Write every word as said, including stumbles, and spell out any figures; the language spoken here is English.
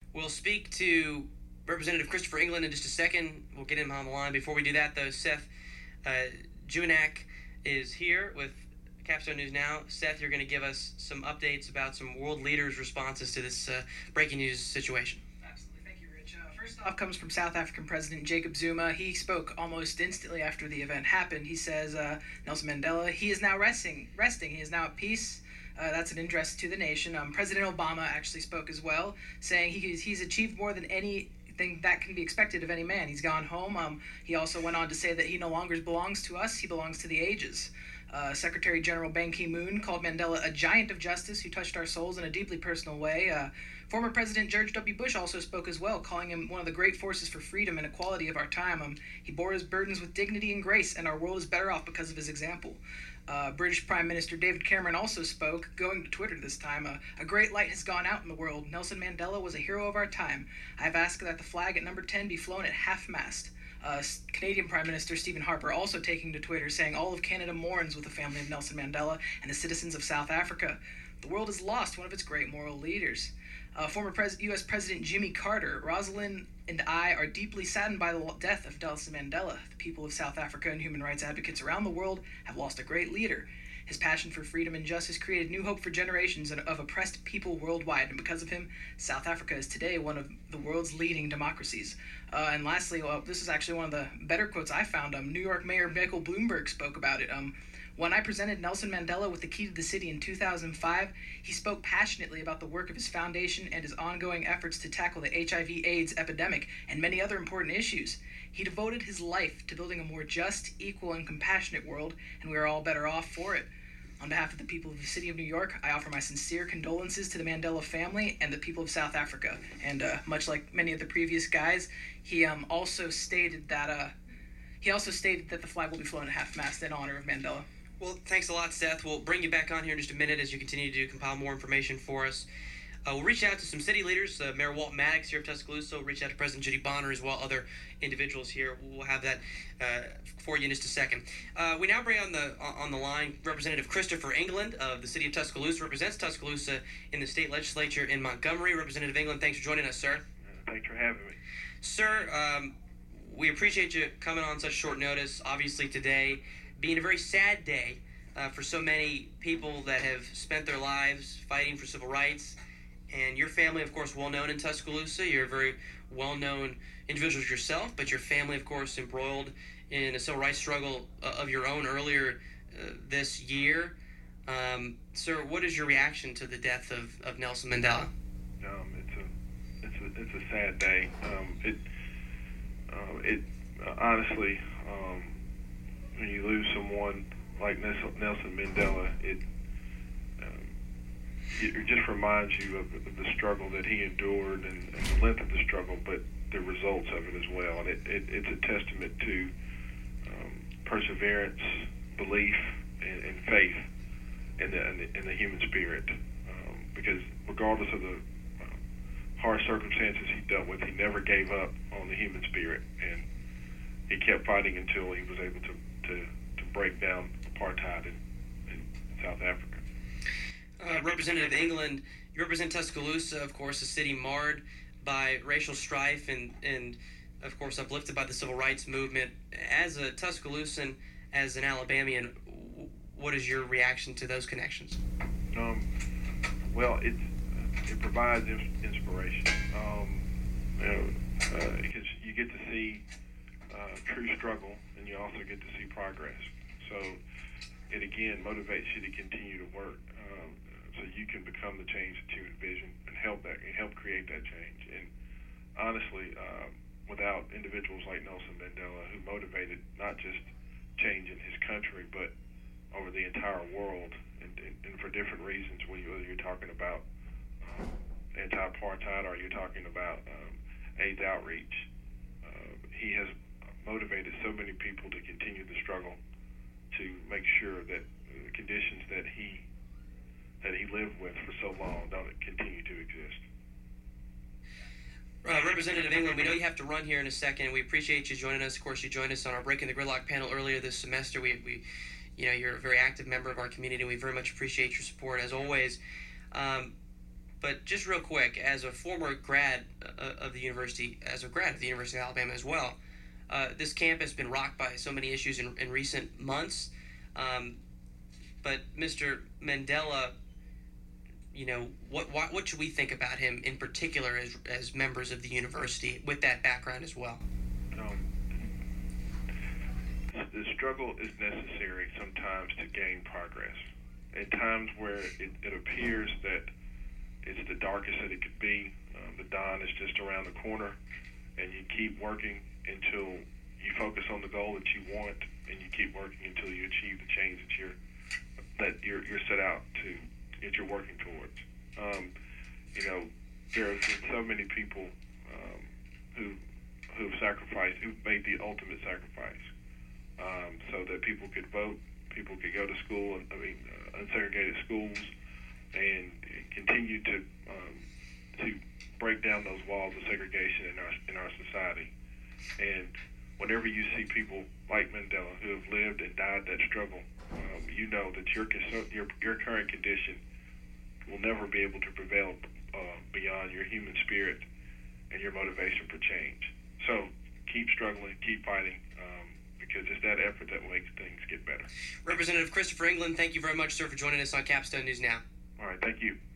We'll speak to Representative Christopher England in just a second. We'll get him on the line. Before we do that, though, Seth uh, Junak is here with Capstone News Now. Seth, you're going to give us some updates about some world leaders' responses to this uh, breaking news situation. Absolutely. Thank you, Rich. Uh, first off comes from South African President Jacob Zuma. He spoke almost instantly after the event happened. He says, uh, Nelson Mandela, he is now resting. Resting. He is now at peace. Uh, that's an interest to the nation. Um, President Obama actually spoke as well, saying he's, he's achieved more than anything that can be expected of any man. He's gone home. Um, he also went on to say that he no longer belongs to us, he belongs to the ages. Uh, Secretary General Ban Ki-moon called Mandela a giant of justice who touched our souls in a deeply personal way. Uh, former President George W. Bush also spoke as well, calling him one of the great forces for freedom and equality of our time. Um, he bore his burdens with dignity and grace, and our world is better off because of his example. Uh, British Prime Minister David Cameron also spoke, going to Twitter this time. Uh, a great light has gone out in the world. Nelson Mandela was a hero of our time. I've asked that the flag at number ten be flown at half-mast. Uh, Canadian Prime Minister Stephen Harper also taking to Twitter, saying all of Canada mourns with the family of Nelson Mandela and the citizens of South Africa. The world has lost one of its great moral leaders. Uh, former Pres- U S President Jimmy Carter, Rosalind and I are deeply saddened by the death of Nelson Mandela. The people of South Africa and human rights advocates around the world have lost a great leader. His passion for freedom and justice created new hope for generations of oppressed people worldwide, and because of him, South Africa is today one of the world's leading democracies. Uh, and lastly, well, this is actually one of the better quotes I found. Um, New York Mayor Michael Bloomberg spoke about it. Um, When I presented Nelson Mandela with the key to the city in two thousand five, he spoke passionately about the work of his foundation and his ongoing efforts to tackle the H I V AIDS epidemic and many other important issues. He devoted his life to building a more just, equal, and compassionate world, and we are all better off for it. On behalf of the people of the city of New York, I offer my sincere condolences to the Mandela family and the people of South Africa. And uh, much like many of the previous guys, he um, also stated that uh, he also stated that the flag will be flown at half-mast in honor of Mandela. Well, thanks a lot, Seth. We'll bring you back on here in just a minute as you continue to compile more information for us. Uh, we'll reach out to some city leaders. Uh, Mayor Walt Maddox here of Tuscaloosa. We'll reach out to President Judy Bonner as well, other individuals here. We'll have that uh, for you in just a second. Uh, we now bring on the on the line Representative Christopher England of the city of Tuscaloosa, represents Tuscaloosa in the state legislature in Montgomery. Representative England, thanks for joining us, sir. Uh, thanks for having me. Sir, um, we appreciate you coming on such short notice. Obviously today being a very sad day uh, for so many people that have spent their lives fighting for civil rights. And your family, of course, well-known in Tuscaloosa. You're a very well-known individual yourself, but your family, of course, embroiled in a civil rights struggle uh, of your own earlier uh, this year. Um, sir, what is your reaction to the death of, of Nelson Mandela? Um, it's a it's a it's a sad day. Um, it uh, it uh, honestly, um, when you lose someone like Nelson, Nelson Mandela, it it just reminds you of, of the struggle that he endured and, and the length of the struggle, but the results of it as well. And it, it, it's a testament to um, perseverance, belief, and, and faith in the, in the in the human spirit. Um, because regardless of the uh, harsh circumstances he dealt with, he never gave up on the human spirit, and he kept fighting until he was able to to, to break down apartheid in, in South Africa. Uh, Representative England, you represent Tuscaloosa, of course, a city marred by racial strife and, and, of course, uplifted by the civil rights movement. As a Tuscaloosan, as an Alabamian, what is your reaction to those connections? Um, well, it it provides inspiration. Um, you know, uh, because you get to see uh, true struggle, and you also get to see progress. So it again motivates you to continue to work. Um, so you can become the change that you envision and help that and help create that change. And honestly, uh, without individuals like Nelson Mandela, who motivated not just change in his country, but over the entire world, and, and, and for different reasons, whether you're talking about um, anti-apartheid or you're talking about um, AIDS outreach, uh, he has motivated so many people to continue the struggle to make sure that the conditions that he that he lived with for so long don't continue to exist. Uh, Representative England, we know you have to run here in a second. We appreciate you joining us. Of course, you joined us on our Breaking the Gridlock panel earlier this semester. We, we, you know, you're a very active member of our community. We very much appreciate your support as always. Um, but just real quick, as a former grad uh, uh, of the university as a grad of the University of Alabama as well. Uh, this camp has been rocked by so many issues in, in recent months. Um, but Mister Mandela, you know, what, what what should we think about him in particular as as members of the university with that background as well? Um, the struggle is necessary sometimes to gain progress. At times where it, it appears that it's the darkest that it could be, um, the dawn is just around the corner, and you keep working until you focus on the goal that you want, and you keep working until you achieve the change that you're that you're you're set out to that you're working towards. Um, you know, there have been so many people um, who who've sacrificed, who've made the ultimate sacrifice, um, so that people could vote, people could go to school, I mean, uh, unsegregated schools, and continue to um, to break down those walls of segregation in our in our society. And whenever you see people like Mandela who have lived and died that struggle, um, you know that your, your your current condition will never be able to prevail uh, beyond your human spirit and your motivation for change. So keep struggling, keep fighting, um, because it's that effort that makes things get better. Representative Christopher England, thank you very much, sir, for joining us on Capstone News Now. All right, thank you.